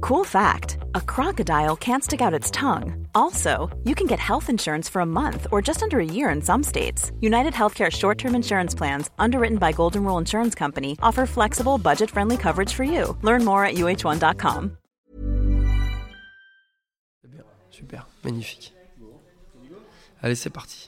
Cool fact, a crocodile can't stick out its tongue. Also, you can get health insurance for a month or just under a year in some states. United Healthcare short-term insurance plans, underwritten by Golden Rule Insurance Company, offer flexible, budget-friendly coverage for you. Learn more at uh1.com. Super, magnifique. Allez, c'est parti.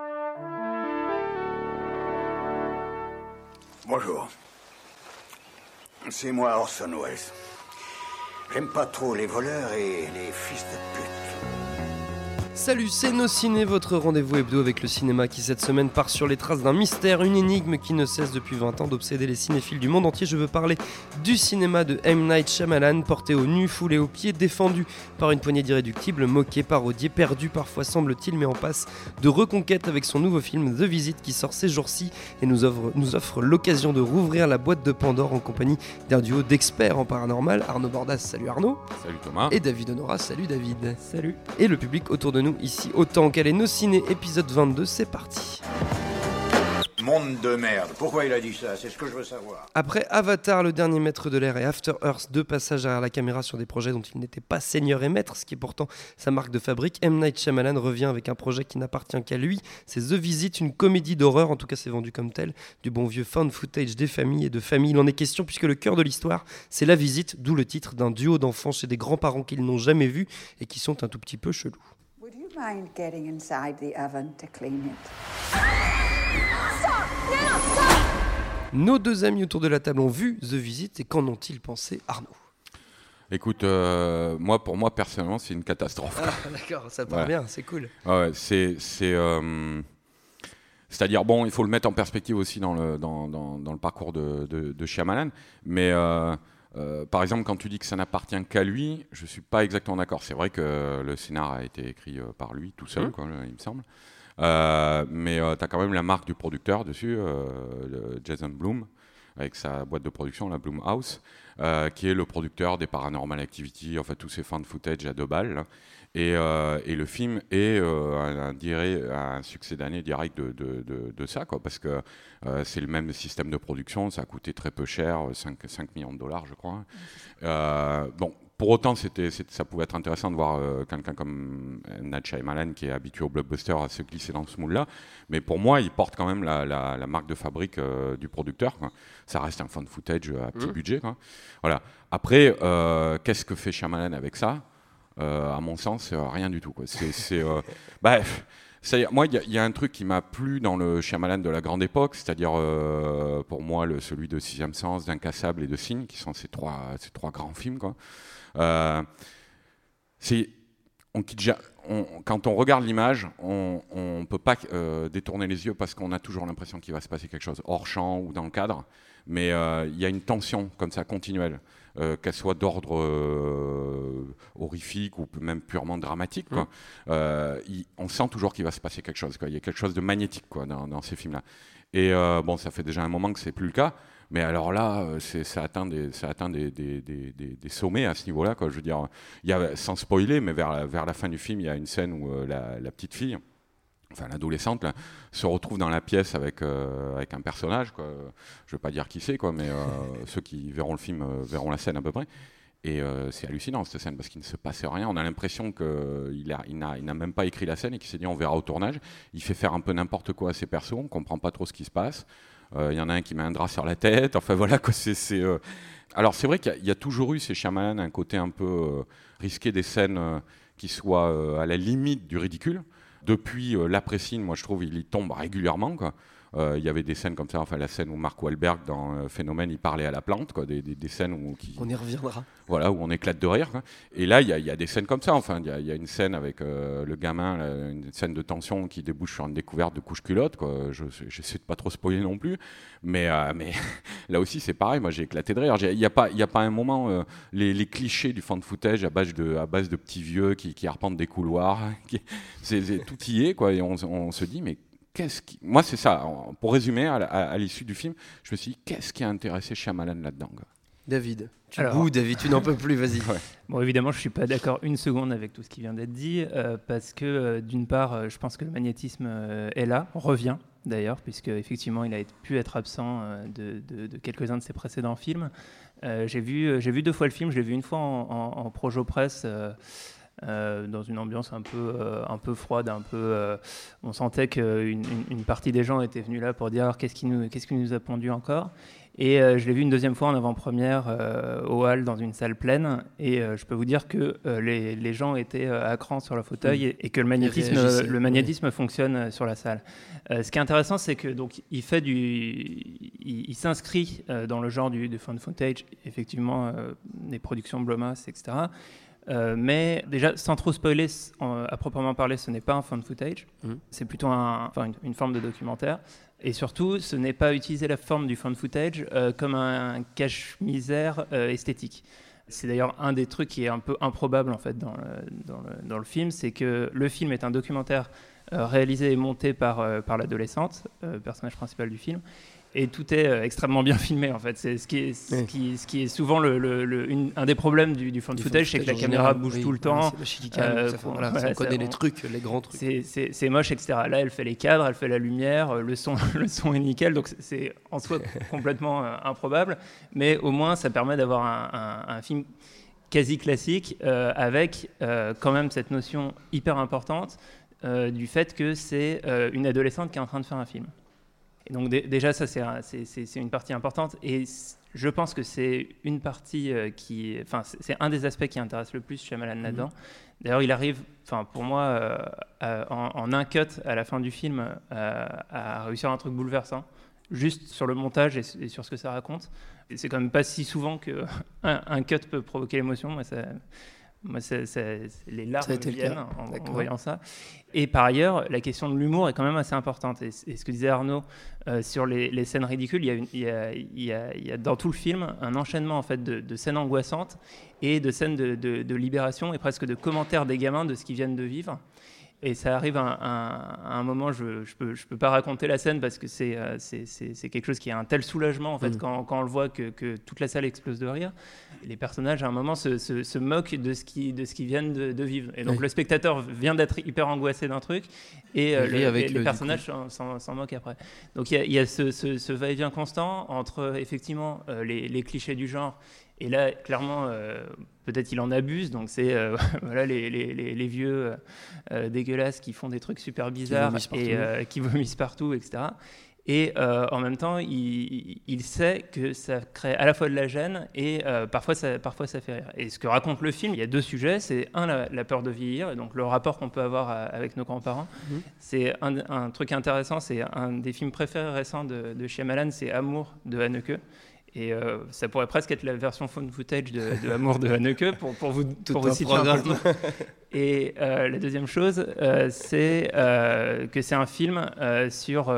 Bonjour. C'est moi Orson Welles. J'aime pas trop les voleurs et les fils de pute. Salut, c'est Nos Ciné, votre rendez-vous hebdo avec le cinéma qui cette semaine part sur les traces d'un mystère, une énigme qui ne cesse depuis 20 ans d'obséder les cinéphiles du monde entier. Je veux parler du cinéma de M. Night Shyamalan, porté aux nues, foulé aux pieds, défendu par une poignée d'irréductibles, moqué, parodié, perdu parfois semble-t-il, mais en passe de reconquête avec son nouveau film The Visit qui sort ces jours-ci et nous offre l'occasion de rouvrir la boîte de Pandore en compagnie d'un duo d'experts en paranormal. Arnaud Bordas, salut Arnaud. Salut Thomas. Et David Honora, salut David. Salut. Et le public autour de nous ici autant qu'elle est. Nos Ciné, épisode 22, c'est parti. Monde de merde. Pourquoi il a dit ça? C'est ce que je veux savoir. Après Avatar, le dernier maître de l'air, et After Earth, deux passages derrière la caméra sur des projets dont il n'était pas seigneur et maître, ce qui est pourtant sa marque de fabrique, M. Night Shyamalan revient avec un projet qui n'appartient qu'à lui. C'est The Visit, une comédie d'horreur, en tout cas c'est vendu comme tel, du bon vieux found footage des familles et de famille. Il en est question puisque le cœur de l'histoire, c'est la visite, d'où le titre d'un duo d'enfants chez des grands-parents qu'ils n'ont jamais vus et qui sont un tout petit peu chelous. Would you mind getting inside the oven to clean it? Nos deux amis autour de la table ont vu The Visit et qu'en ont-ils pensé, Arnaud? Écoute, pour moi personnellement, c'est une catastrophe. Ah, d'accord, ça part bien, c'est cool. Ouais, c'est-à-dire, bon, il faut le mettre en perspective aussi dans le parcours de Shyamalan, mais par exemple, quand tu dis que ça n'appartient qu'à lui, je ne suis pas exactement d'accord. C'est vrai que le scénar a été écrit par lui tout seul, quoi, il me semble. Mais tu as quand même la marque du producteur dessus, Jason Blum, avec sa boîte de production, la Blumhouse, qui est le producteur des Paranormal Activity, enfin tous ces found footage à 2 balles. Là. Et le film est un succès d'année direct de ça, quoi, parce que c'est le même système de production, ça a coûté très peu cher, 5 millions de dollars, je crois. Bon. Pour autant, ça pouvait être intéressant de voir quelqu'un comme Night Shyamalan, qui est habitué au blockbuster, à se glisser dans ce moule-là. Mais pour moi, il porte quand même la marque de fabrique du producteur, quoi. Ça reste un found footage à petit budget, quoi. Voilà. Après, qu'est-ce que fait Shyamalan avec ça? À mon sens, rien du tout, quoi. Moi, il y a un truc qui m'a plu dans le Shyamalan de la grande époque, c'est-à-dire pour moi celui de Sixième Sens, d'Incassable et de Signe, qui sont ces trois grands films, quoi. Quand on regarde l'image, on ne peut pas détourner les yeux parce qu'on a toujours l'impression qu'il va se passer quelque chose hors champ ou dans le cadre, mais il y a une tension comme ça continuelle, qu'elle soit d'ordre horrifique ou même purement dramatique, quoi. On sent toujours qu'il va se passer quelque chose, quoi. Il y a quelque chose de magnétique, quoi, dans ces films-là. Et bon, ça fait déjà un moment que c'est plus le cas. Mais alors là, ça atteint des sommets à ce niveau-là, quoi. Je veux dire, sans spoiler, mais vers la fin du film, il y a une scène où la petite fille, enfin l'adolescente, là, se retrouve dans la pièce avec un personnage, quoi. Je ne veux pas dire qui c'est, quoi, mais ceux qui verront le film verront la scène à peu près. Et c'est hallucinant cette scène parce qu'il ne se passe rien. On a l'impression qu'il n'a même pas écrit la scène et qu'il s'est dit on verra au tournage. Il fait faire un peu n'importe quoi à ses persos, on ne comprend pas trop ce qui se passe. Y en a un qui met un drap sur la tête, enfin voilà, quoi. Alors c'est vrai qu'il y a toujours eu chez Shyamalan un côté un peu risqué des scènes qui soient à la limite du ridicule. Depuis l'après-Cine, moi je trouve il y tombe régulièrement, quoi. Il y avait des scènes comme ça, enfin la scène où Mark Wahlberg dans Phénomène il parlait à la plante, quoi, des scènes on y reviendra. Voilà, où on éclate de rire, quoi. Et là il y a des scènes comme ça, enfin il y a une scène avec le gamin, une scène de tension qui débouche sur une découverte de couche culotte, quoi. J'essaie de pas trop spoiler non plus, mais là aussi c'est pareil, moi j'ai éclaté de rire. Il y a pas un moment les clichés du found footage à base de petits vieux qui arpentent des couloirs, c'est tout y est, quoi, et on se dit mais moi, c'est ça. Pour résumer, à l'issue du film, je me suis dit, qu'est-ce qui a intéressé Shyamalan là-dedans, quoi. David, tu n'en peux plus, vas-y. Ouais. Bon, évidemment, je ne suis pas d'accord une seconde avec tout ce qui vient d'être dit, parce que, d'une part, je pense que le magnétisme est là, revient. d'ailleurs, puisque effectivement il a pu être absent de quelques-uns de ses précédents films. J'ai vu 2 fois le film. Je l'ai vu une fois en Projo Press. Dans une ambiance un peu froide, on sentait qu'une partie des gens étaient venus là pour dire qu'est-ce qui nous a pondu encore. Et je l'ai vu une 2e fois en avant-première au Hall dans une salle pleine, et je peux vous dire que les gens étaient à cran sur leur fauteuil et que le magnétisme fonctionne sur la salle. Ce qui est intéressant, c'est que donc il s'inscrit dans le genre du found footage, effectivement, des productions Blumhouse, etc. Mais déjà, sans trop spoiler, à proprement parler, ce n'est pas un found footage, c'est plutôt une forme de documentaire. Et surtout, ce n'est pas utiliser la forme du found footage comme un cache-misère esthétique. C'est d'ailleurs un des trucs qui est un peu improbable en fait dans le film, c'est que le film est un documentaire réalisé et monté par l'adolescente, personnage principal du film. Et tout est extrêmement bien filmé en fait. C'est ce qui est souvent un des problèmes du found footage, c'est que la caméra bouge tout le temps. On connaît les trucs, les grands trucs. C'est moche, etc. Là, elle fait les cadres, elle fait la lumière, le son est nickel, donc c'est en soi complètement improbable. Mais au moins, ça permet d'avoir un film quasi classique avec quand même cette notion hyper importante du fait que c'est une adolescente qui est en train de faire un film. Et donc déjà, ça, c'est une partie importante. Et je pense que c'est une partie c'est un des aspects qui intéresse le plus Shyamalan là-dedans. D'ailleurs, il arrive, pour moi, en un cut à la fin du film, à réussir un truc bouleversant, juste sur le montage et sur ce que ça raconte. Et c'est quand même pas si souvent qu'un cut peut provoquer l'émotion. Moi, les larmes me viennent en voyant ça. Et par ailleurs, la question de l'humour est quand même assez importante. Et ce que disait Arnaud sur les scènes ridicules, il y a dans tout le film un enchaînement en fait, de scènes angoissantes et de scènes de libération et presque de commentaires des gamins de ce qu'ils viennent de vivre. Et ça arrive à un moment, je peux pas raconter la scène parce que c'est quelque chose qui est un tel soulagement en fait, quand on le voit que toute la salle explose de rire. Les personnages à un moment se moquent de ce qu'ils viennent de vivre. Et donc le spectateur vient d'être hyper angoissé d'un truc et les personnages s'en moquent après. Donc il y a ce va-et-vient constant entre effectivement les clichés du genre. Et là, clairement, peut-être il en abuse. Donc c'est voilà, les vieux dégueulasses qui font des trucs super bizarres qui vomissent partout, etc. Et en même temps, il sait que ça crée à la fois de la gêne et parfois ça fait rire. Et ce que raconte le film, il y a 2 sujets. C'est la peur de vieillir, et donc le rapport qu'on peut avoir avec nos grands-parents. C'est un truc intéressant. C'est un des films préférés récents de Shyamalan, c'est Amour de Haneke. Et ça pourrait presque être la version found footage de Amour de Haneke pour vous situer un peu. Et la deuxième chose, c'est que c'est un film sur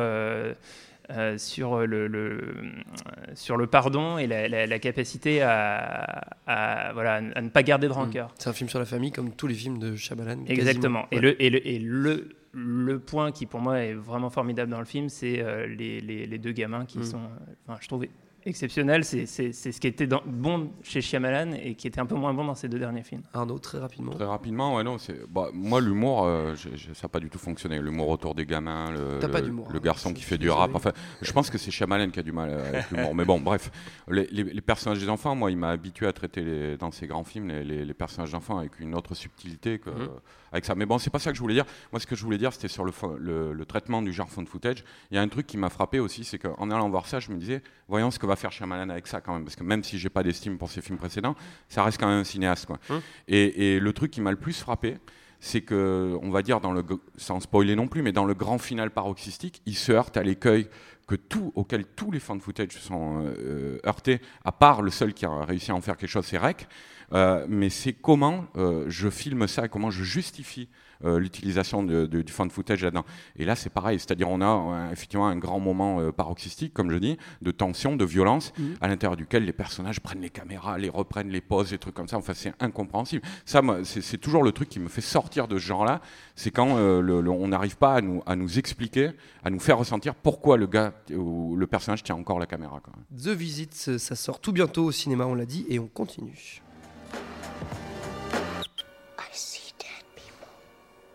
le pardon et la capacité à ne pas garder de rancœur. C'est un film sur la famille comme tous les films de Shyamalan. Exactement. Et le point qui pour moi est vraiment formidable dans le film, c'est les 2 gamins qui sont, je trouve, exceptionnel. C'est ce qui était bon chez Shyamalan et qui était un peu moins bon dans ses 2 derniers films. Arnaud, très rapidement. Très rapidement, ouais, non. Moi, l'humour, ça n'a pas du tout fonctionné. L'humour autour des gamins, le garçon qui fait du rap. Enfin, je pense que c'est Shyamalan qui a du mal avec l'humour. Mais bon, bref. Les personnages des enfants, moi, il m'a habitué à traiter dans ses grands films les personnages d'enfants avec une autre subtilité que... Avec ça. Mais bon, c'est pas ça que je voulais dire. Moi, ce que je voulais dire, c'était sur le traitement du genre found footage. Il y a un truc qui m'a frappé aussi, c'est qu'en allant voir ça, je me disais, voyons ce que va faire Shyamalan avec ça quand même, parce que même si j'ai pas d'estime pour ses films précédents, ça reste quand même un cinéaste, quoi. Et le truc qui m'a le plus frappé, c'est que, on va dire, sans spoiler non plus, mais dans le grand final paroxystique, il se heurte à l'écueil auquel tous les found footage se sont heurtés, à part le seul qui a réussi à en faire quelque chose, c'est Rec. Mais c'est comment je filme ça et comment je justifie l'utilisation du found footage là-dedans. Et là, c'est pareil, c'est-à-dire on a effectivement un grand moment paroxystique, comme je dis, de tension, de violence, à l'intérieur duquel les personnages prennent les caméras, les reprennent, les posent, des trucs comme ça. Enfin, c'est incompréhensible. Ça, c'est toujours le truc qui me fait sortir de ce genre-là, c'est quand on n'arrive pas à nous expliquer, à nous faire ressentir pourquoi le gars ou le personnage tient encore la caméra, quoi. The Visit, ça sort tout bientôt au cinéma, on l'a dit, et on continue.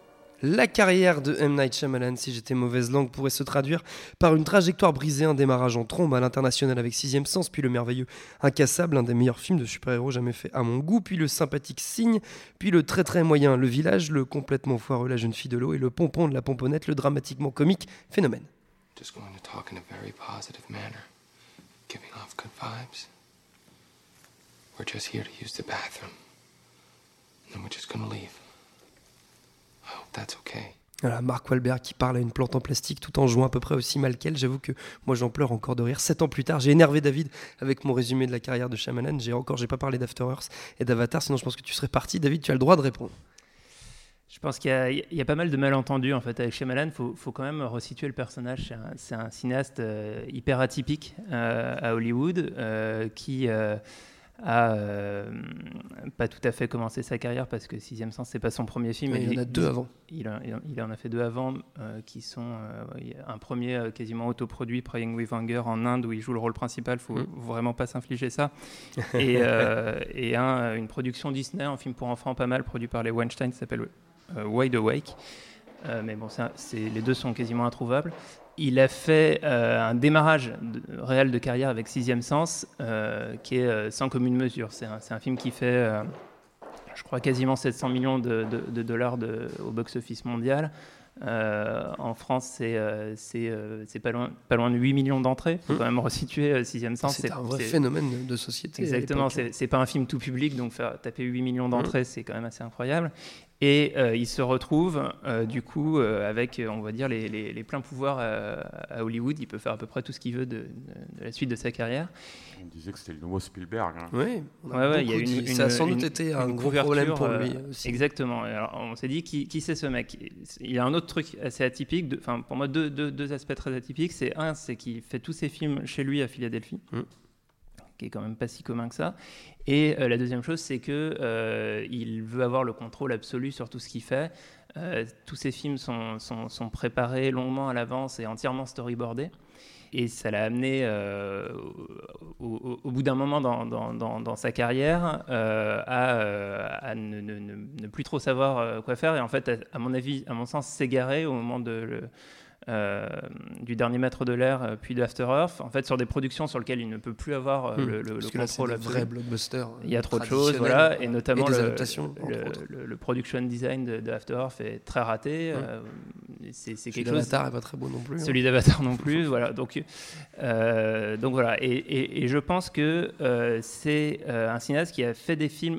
La carrière de M. Night Shyamalan, si j'étais mauvaise langue, pourrait se traduire par une trajectoire brisée, un démarrage en trombe à l'international avec Sixième Sens, puis le merveilleux Incassable, un des meilleurs films de super-héros jamais fait à mon goût, puis le sympathique Signe, puis le très très moyen Le Village, le complètement foireux La Jeune Fille de l'eau et le pompon de la pomponnette, le dramatiquement comique Phénomène. Just going to talk in a very positive manner, giving off good vibes. We're just here to use the bathroom, and then we're just gonna leave. I hope that's okay. Voilà, Mark Wahlberg qui parle à une plante en plastique tout en jouant à peu près aussi mal qu'elle. J'avoue que moi j'en pleure encore de rire. 7 ans plus tard, j'ai énervé David avec mon résumé de la carrière de Shyamalan. J'ai pas parlé d'After Earth et d'Avatar, sinon je pense que tu serais parti. David, tu as le droit de répondre. Je pense qu'il y a pas mal de malentendus en fait avec Shyamalan. Faut quand même resituer le personnage. C'est un cinéaste hyper atypique à Hollywood qui a pas tout à fait commencé sa carrière parce que Sixième Sens c'est pas son premier film. Ouais, il y en a 2 avant. Il en a fait 2 avant qui sont un premier quasiment autoproduit, Praying with Anger en Inde où il joue le rôle principal. Faut vraiment pas s'infliger ça. Et une production Disney, un film pour enfants pas mal produit par les Weinstein qui s'appelle Wide Awake, mais bon, les deux sont quasiment introuvables. Il a fait un démarrage réel de carrière avec Sixième Sens qui est sans commune mesure. C'est un film qui fait, je crois, quasiment 700 millions de dollars au box-office mondial. En France, c'est pas loin de 8 millions d'entrées. Il faut quand même resituer Sixième Sens. C'est un vrai phénomène de société. Exactement, c'est pas un film tout public, donc faire taper 8 millions d'entrées, c'est quand même assez incroyable. Et il se retrouve du coup avec, on va dire, les pleins pouvoirs à Hollywood. Il peut faire à peu près tout ce qu'il veut de la suite de sa carrière. On disait que c'était le nouveau Spielberg. Hein. Oui, ça a sans doute été un gros problème pour lui aussi. Exactement. Alors, on s'est dit, qui c'est ce mec ? Il y a un autre truc assez atypique, pour moi deux aspects très atypiques. C'est qu'il fait tous ses films chez lui à Philadelphie. Qui est quand même pas si commun que ça. Et la deuxième chose, c'est que il veut avoir le contrôle absolu sur tout ce qu'il fait. Tous ses films sont préparés longuement à l'avance et entièrement storyboardés. Et ça l'a amené au bout d'un moment dans sa carrière à ne plus trop savoir quoi faire. Et en fait, à mon sens, s'égarer au moment du dernier Maître de l'air, puis d'After Earth, en fait, sur des productions sur lesquelles il ne peut plus avoir le contrôle. Là, c'est vrai blockbuster. Il y a trop de choses, voilà, et notamment le production design de After Earth est très raté. C'est quelque chose. Celui d'Avatar n'est pas très beau non plus. Celui d'Avatar non plus, voilà. Donc voilà, et je pense que c'est un cinéaste qui a fait des films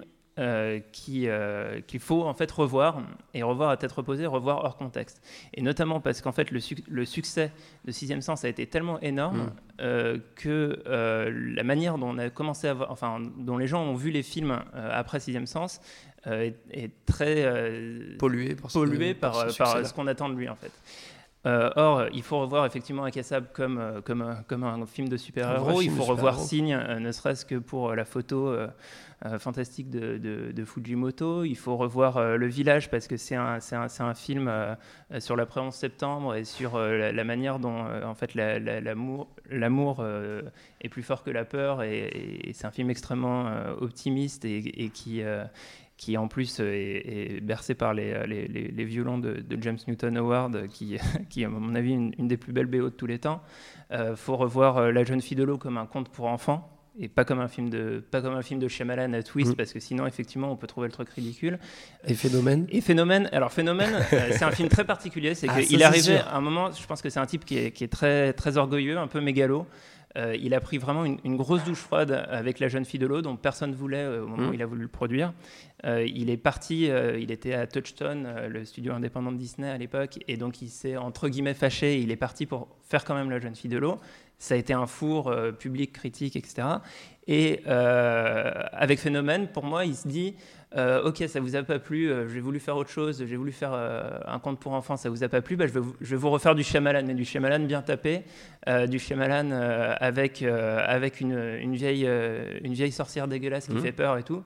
qu'il faut en fait revoir à tête reposée, revoir hors contexte. Et notamment parce qu'en fait le succès de Sixième Sens a été tellement énorme que la manière dont on a commencé dont les gens ont vu les films après Sixième Sens est très pollué par ce qu'on attend de lui en fait. Or, il faut revoir effectivement Incassable comme un film de super-héros. Il faut revoir Signe, ne serait-ce que pour la photo fantastique de Fujimoto. Il faut revoir Le Village parce que c'est un film sur l'après 11 septembre et sur la manière dont en fait l'amour est plus fort que la peur. Et c'est un film extrêmement optimiste et qui en plus est bercé par les violons de James Newton Howard, qui est à mon avis une des plus belles BO de tous les temps. Faut revoir La Jeune Fille de l'eau comme un conte pour enfants, et pas comme un film de Shyamalan à twist, parce que sinon effectivement on peut trouver le truc ridicule. Et Phénomène. Alors Phénomène, c'est un film très particulier, c'est qu'il est arrivé à un moment, je pense que c'est un type qui est très, très orgueilleux, un peu mégalo. Il a pris vraiment une grosse douche froide avec La Jeune Fille de l'eau, dont personne ne voulait au moment où il a voulu le produire. Il est parti, il était à Touchstone, le studio indépendant de Disney à l'époque, et donc il s'est entre guillemets fâché. Il est parti pour faire quand même La Jeune Fille de l'eau. Ça a été un four public, critique, etc. Et avec Phénomène, pour moi, il se dit ok, ça vous a pas plu, j'ai voulu faire autre chose, j'ai voulu faire un conte pour enfants, ça vous a pas plu, je vais vous refaire du Shyamalan, mais du Shyamalan bien tapé, du Shyamalan avec une vieille sorcière dégueulasse qui fait peur et tout.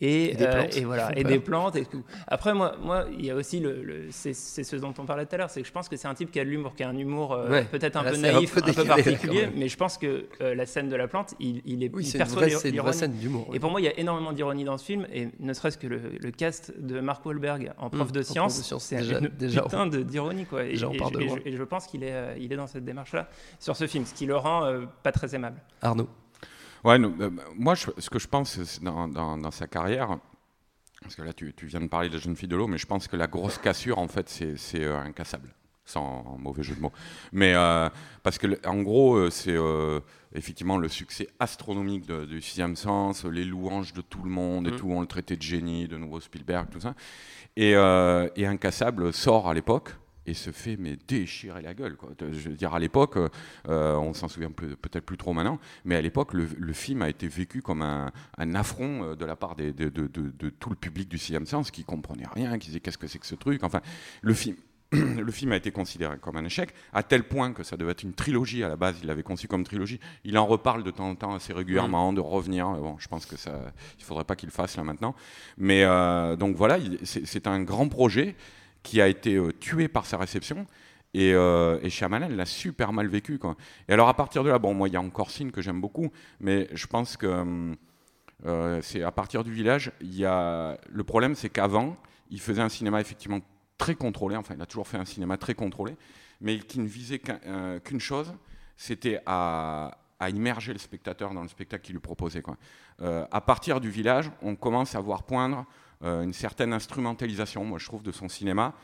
Et des plantes. Voilà, et des plantes et tout. Après, moi, il y a aussi c'est ce dont on parlait tout à l'heure, c'est que je pense que c'est un type qui a de l'humour, qui a un humour peut-être un peu naïf, un peu particulier, mais je pense que la scène de la plante, il perçoit c'est une vraie scène d'humour. Et pour moi, il y a énormément d'ironie dans ce film, et ne serait-ce que le cast de Mark Wahlberg en prof de science, c'est une putain d'ironie, quoi. Et je pense qu'il est dans cette démarche-là sur ce film, ce qui le rend pas très aimable. Arnaud. Ouais, moi, ce que je pense dans sa carrière, parce que là, tu viens de parler de La jeune fille de l'eau, mais je pense que la grosse cassure, en fait, c'est Incassable, sans mauvais jeu de mots. Mais parce que, en gros, c'est effectivement le succès astronomique du Sixième Sens, les louanges de tout le monde et tout, on le traitait de génie, de nouveau Spielberg, tout ça. Et Incassable sort à l'époque. Et se fait déchirer la gueule, quoi. Je veux dire, à l'époque, on s'en souvient peut-être plus trop maintenant, mais à l'époque, le film a été vécu comme un affront de la part de tout le public du Sixième Sens, qui comprenait rien, qui disait qu'est-ce que c'est que ce truc. Enfin, le film a été considéré comme un échec, à tel point que ça devait être une trilogie à la base. Il l'avait conçu comme trilogie. Il en reparle de temps en temps assez régulièrement, de revenir. Bon, je pense que il faudrait pas qu'il le fasse là maintenant. Mais donc voilà, c'est un grand projet qui a été tué par sa réception, et Shyamalan l'a super mal vécu, quoi. Et alors à partir de là, bon, moi il y a encore Signe que j'aime beaucoup, mais je pense que c'est à partir du Village, le problème c'est qu'avant, il faisait un cinéma effectivement très contrôlé, enfin il a toujours fait un cinéma très contrôlé, mais qui ne visait qu'une chose, c'était à immerger le spectateur dans le spectacle qu'il lui proposait, quoi. À partir du Village, on commence à voir poindre une certaine instrumentalisation, moi je trouve, de son cinéma,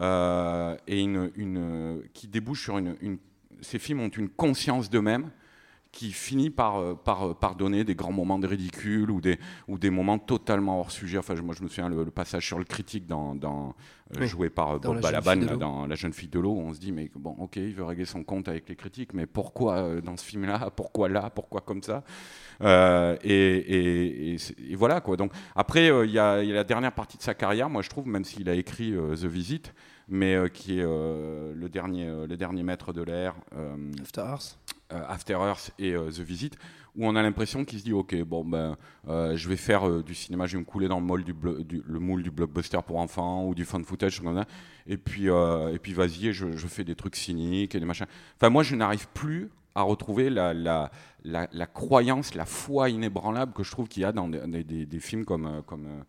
et qui débouche sur ces films ont une conscience d'eux-mêmes qui finit par donner des grands moments de ridicule ou des moments totalement hors sujet. Enfin, moi je me souviens le passage sur le critique joué par Bob Balaban dans La jeune fille de l'eau, où on se dit mais bon, ok, il veut régler son compte avec les critiques, mais pourquoi dans ce film-là, pourquoi comme ça, et voilà, quoi. Donc après il y a la dernière partie de sa carrière, moi je trouve, même s'il a écrit The Visit, mais qui est le dernier maître de l'air, After Earth et The Visit, où on a l'impression qu'il se dit ok, bon je vais faire du cinéma, je vais me couler dans le moule du blockbuster pour enfants ou du fan footage, et puis vas-y, je fais des trucs cyniques et des machins. Enfin, moi je n'arrive plus à retrouver la croyance, la foi inébranlable que je trouve qu'il y a dans des films comme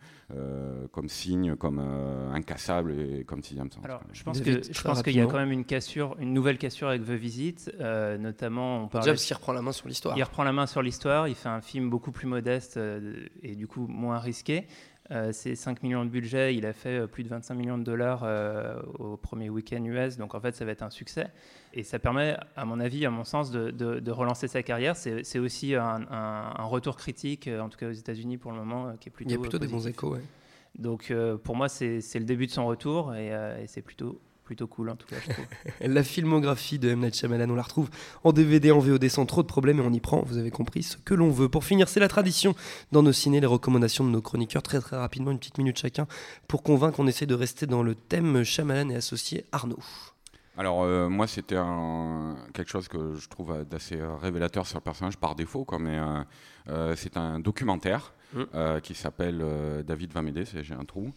Signe, comme Incassable et comme Sixième Sens. Alors, je pense qu'il y a quand même une nouvelle cassure avec The Visit, notamment. Déjà parce qu'il reprend la main sur l'histoire. Il reprend la main sur l'histoire, il fait un film beaucoup plus modeste et du coup moins risqué. C'est 5 millions de budget, il a fait plus de 25 millions de dollars au premier week-end US, donc en fait ça va être un succès. Et ça permet, à mon avis, à mon sens, de relancer sa carrière. C'est aussi un retour critique, en tout cas aux États-Unis pour le moment, qui est plutôt. Il y a plutôt positif. des bons échos, ouais. Donc pour moi, c'est le début de son retour et c'est plutôt cool en tout cas, je trouve. La filmographie de M. Night Shyamalan, on la retrouve en DVD, en VOD sans trop de problèmes, et on y prend, vous avez compris, ce que l'on veut. Pour finir, c'est la tradition dans nos ciné, les recommandations de nos chroniqueurs, très très rapidement, une petite minute chacun, pour convaincre. On essaie de rester dans le thème Shyamalan et associé Arnaud. Alors moi c'était quelque chose que je trouve d'assez révélateur sur le personnage par défaut, quoi, mais c'est un documentaire qui s'appelle David va m'aider, j'ai un trou.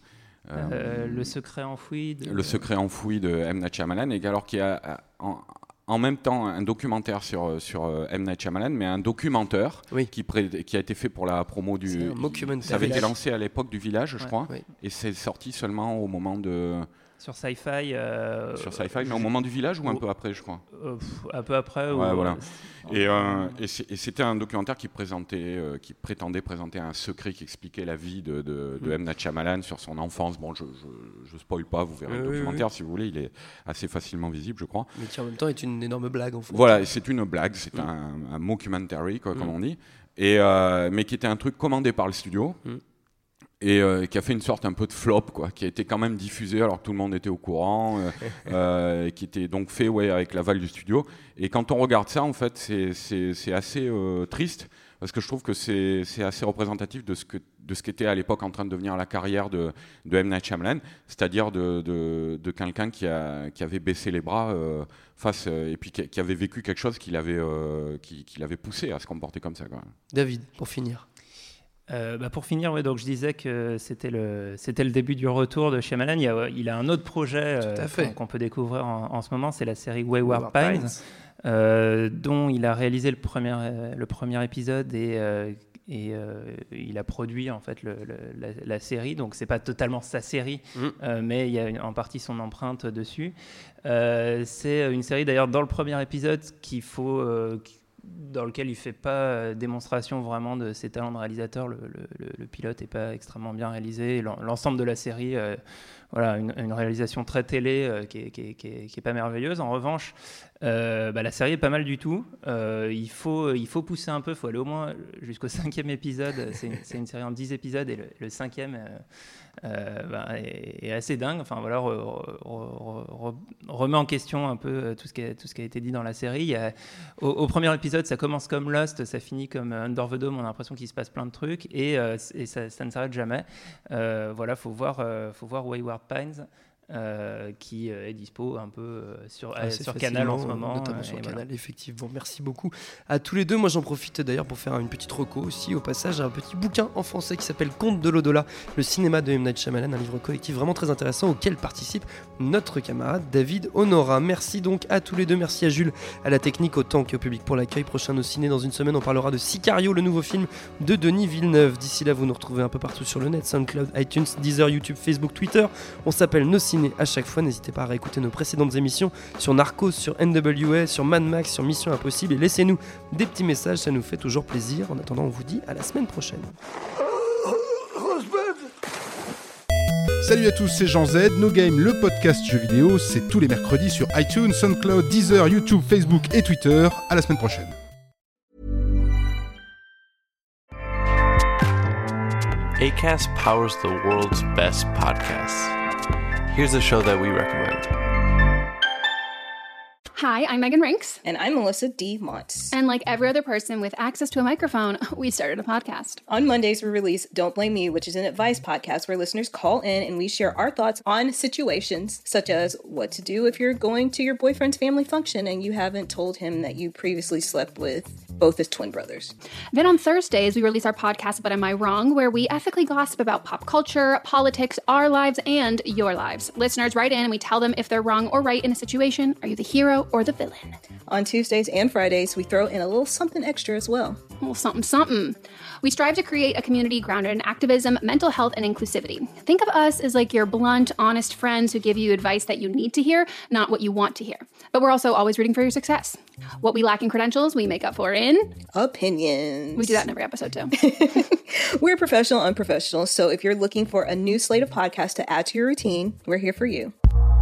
Le secret enfoui de M. Night Shyamalan, et alors qui a en même temps un documentaire sur M. Night Shyamalan, mais un documenteur qui a été fait pour la promo du. Ça avait été lancé à l'époque du Village, je crois, et c'est sorti seulement au moment de. Sur Sci-Fi. Sur Sci-Fi, mais au moment du Village ou un peu après, je crois. Un peu après. Ouais, voilà. Et c'était un documentaire qui prétendait présenter un secret qui expliquait la vie de M. Night Shyamalan sur son enfance. Bon, je spoil pas, vous verrez le documentaire si vous voulez, il est assez facilement visible, je crois. Mais qui en même temps est une énorme blague, en fait. Voilà, c'est une blague, c'est un mockumentary, quoi, comme on dit, mais qui était un truc commandé par le studio. Et qui a fait une sorte un peu de flop, quoi, qui a été quand même diffusé alors que tout le monde était au courant, qui était donc fait avec l'aval du studio. Et quand on regarde ça, en fait, c'est assez triste, parce que je trouve que c'est assez représentatif de ce qu'était à l'époque en train de devenir la carrière de M. Night Shyamalan, c'est-à-dire de quelqu'un qui avait baissé les bras face, et puis qui avait vécu quelque chose qui l'avait poussé à se comporter comme ça, quoi. David, pour finir. Pour finir, donc je disais que c'était le début du retour de Shyamalan. Il a un autre projet qu'on peut découvrir en ce moment, c'est la série Wayward Pines. Dont il a réalisé le premier épisode et il a produit en fait la série, donc c'est pas totalement sa série, mais il y a en partie son empreinte dessus. C'est une série d'ailleurs dans le premier épisode dans lequel il fait pas démonstration vraiment de ses talents de réalisateur. Le pilote est pas extrêmement bien réalisé. L'ensemble de la série, une réalisation très télé qui est pas merveilleuse. En revanche, la série est pas mal du tout. Il faut pousser un peu, il faut aller au moins jusqu'au 5e épisode. C'est une série en 10 épisodes et le 5e est assez dingue. Enfin voilà, remet en question un peu tout ce qui a été dit dans la série. Au premier épisode, ça commence comme Lost, ça finit comme Under the Dome. On a l'impression qu'il se passe plein de trucs et ça ne s'arrête jamais. Faut voir Wayward Pines. Qui est dispo un peu sur Canal en ce moment, notamment sur Canal, effectivement. Merci beaucoup à tous les deux. Moi j'en profite d'ailleurs pour faire une petite reco aussi au passage, un petit bouquin en français qui s'appelle Contes de l'au-delà, le cinéma de M. Night Shyamalan, un livre collectif vraiment très intéressant auquel participe notre camarade David Honora. Merci donc à tous les deux, merci à Jules à la technique autant qu'au public pour l'accueil. Prochain au ciné dans une semaine, on parlera de Sicario, le nouveau film de Denis Villeneuve. D'ici là, vous nous retrouvez un peu partout sur le net, SoundCloud, iTunes, Deezer, YouTube, Facebook, Twitter. On s'appelle Nos Ciné à chaque fois. N'hésitez pas à réécouter nos précédentes émissions sur Narcos, sur NWA, sur Mad Max, sur Mission Impossible et laissez-nous des petits messages, ça nous fait toujours plaisir. En attendant, on vous dit à la semaine prochaine. Salut à tous, c'est Jean Z. No Game, le podcast jeux vidéo, c'est tous les mercredis sur iTunes, SoundCloud, Deezer, YouTube, Facebook et Twitter. À la semaine prochaine. Acast powers the world's best podcasts. Here's a show that we recommend. Hi, I'm Megan Rinks. And I'm Melissa D. Montz. And like every other person with access to a microphone, we started a podcast. On Mondays, we release Don't Blame Me, which is an advice podcast where listeners call in and we share our thoughts on situations such as what to do if you're going to your boyfriend's family function and you haven't told him that you previously slept with both his twin brothers. Then on Thursdays, we release our podcast, But Am I Wrong?, where we ethically gossip about pop culture, politics, our lives, and your lives. Listeners write in and we tell them if they're wrong or right in a situation. Are you the hero or the villain? On Tuesdays and Fridays, we throw in a little something extra as well. A little something. We strive to create a community grounded in activism, mental health, and inclusivity. Think of us as like your blunt, honest friends who give you advice that you need to hear, not what you want to hear. But we're also always rooting for your success. What we lack in credentials, we make up for in... opinions. We do that in every episode, too. We're professional, unprofessional, so if you're looking for a new slate of podcasts to add to your routine, we're here for you.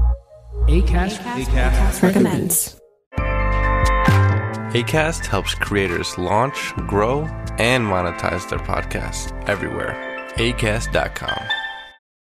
Acast recommends. Acast helps creators launch, grow, and monetize their podcasts everywhere. Acast.com.